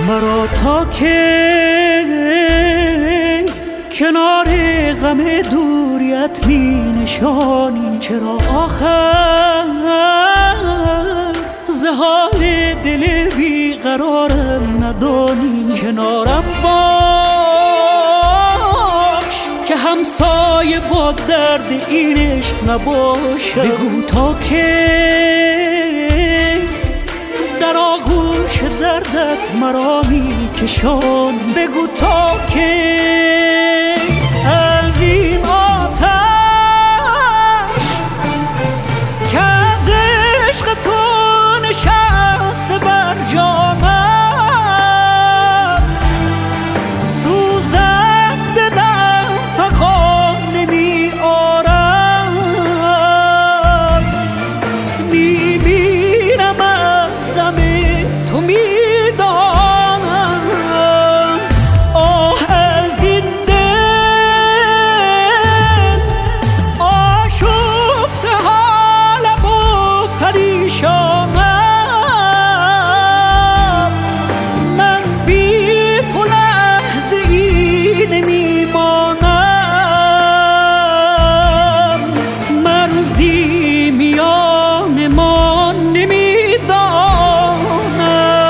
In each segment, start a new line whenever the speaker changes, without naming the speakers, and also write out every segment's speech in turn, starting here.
مرا تا که کنار غم دوریت می نشانی، چرا آخر زهال دل بیقرارم ندانی؟ کنارم باش که همسایه با درد این عشق نباشم. بگو تا که در آغوش دردت مرا می کشان. بگو تا که از این آتش که از عشق تو نشسته بر جانم، سوزد دلم فغان نمی آرم. می بینم از دم تو می دانم. آه از این دل آشفته حالم و پریشانم. من بی تو لحظه ای نمی مانم. مرزی میان ما نمی دانم.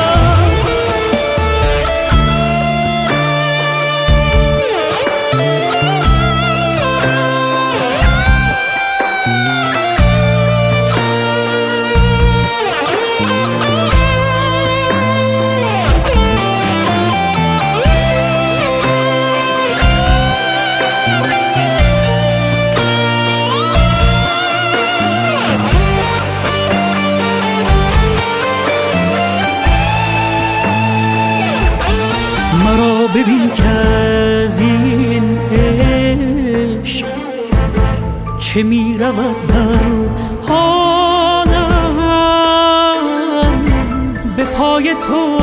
مرا ببین که از این عشق چه می رود بر حالم. به پای تو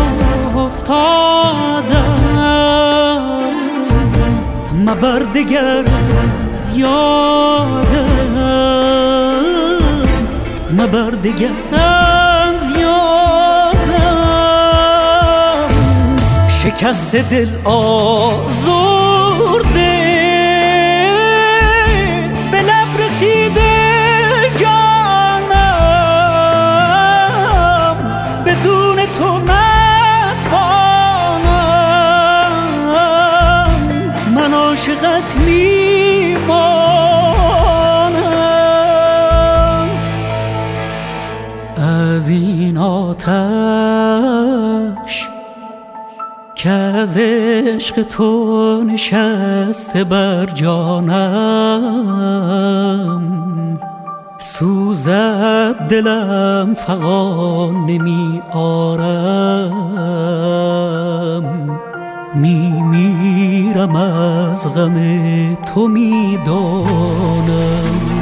افتادم، مبر دگر از یادم. مبر دگر از یادم. شکست دل آزرده به لب رسیده جانم. بدون تو نتوانم. من عاشقت میمانم. از این آتش که از عشق تو نشسته بر جانم، سوزد دلم فغان نمی آرم. میمیرم از غم تو میدانم.